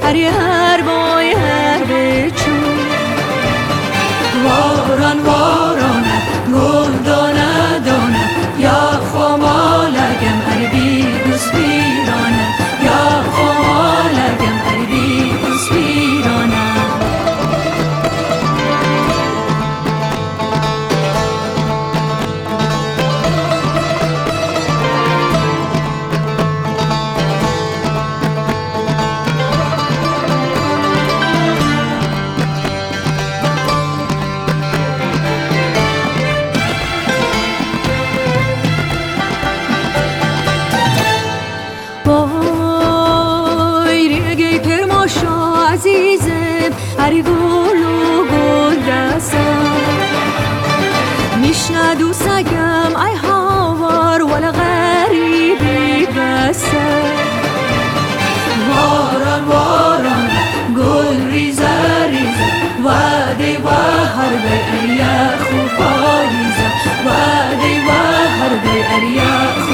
هر بای هر بچون واران وارانه گل دانه دانه یا خمالگم عربی گسبیرانه یا خمالگم عربی گسبیرانه عزیزم هر گل و گل رسم میشنه دوستگم ای هاوار ولی غریبی بسه واران واران گل ریزه ریزه وعده و هر به اریا خوب آیزه وعده و هر به اریا